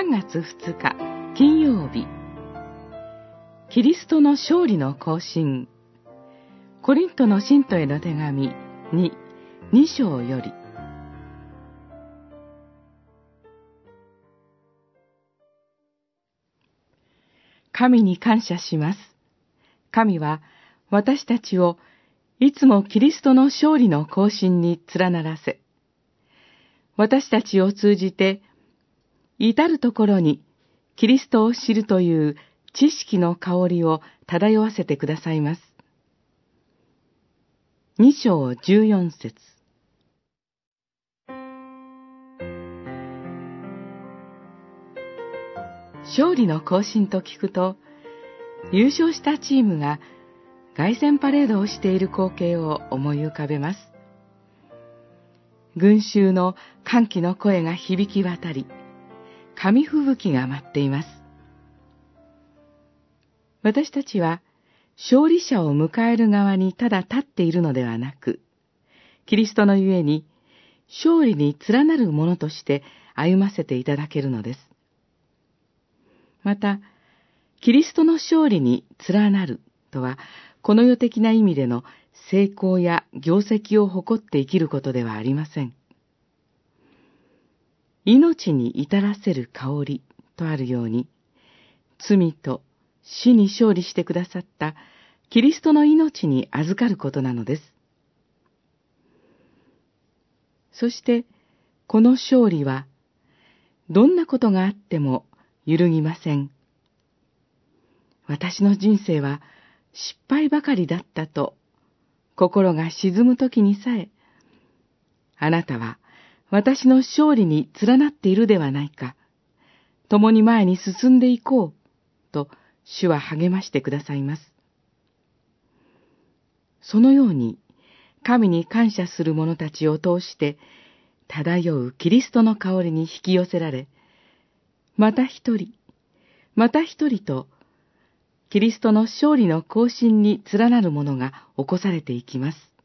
3月2日金曜日、キリストの勝利の行進、コリントの信徒への手紙2章より。神に感謝します。神は私たちをいつもキリストの勝利の行進に連ならせ、私たちを通じて至るところにキリストを知るという知識の香りを漂わせてくださいます。2章14節。勝利の行進と聞くと、優勝したチームが凱旋パレードをしている光景を思い浮かべます。群衆の歓喜の声が響き渡り、紙吹雪が舞っています。私たちは勝利者を迎える側にただ立っているのではなく、キリストのゆえに勝利に連なるものとして歩ませていただけるのです。また、キリストの勝利に連なるとは、この世的な意味での成功や業績を誇って生きることではありません。命に至らせる香りとあるように、罪と死に勝利してくださったキリストの命に預かることなのです。そして、この勝利は、どんなことがあっても揺るぎません。私の人生は失敗ばかりだったと、心が沈むときにさえ、あなたは私の勝利に連なっているではないか、共に前に進んでいこう、と主は励ましてくださいます。そのように、神に感謝する者たちを通して、漂うキリストの香りに引き寄せられ、また一人、また一人と、キリストの勝利の行進に連なるものが起こされていきます。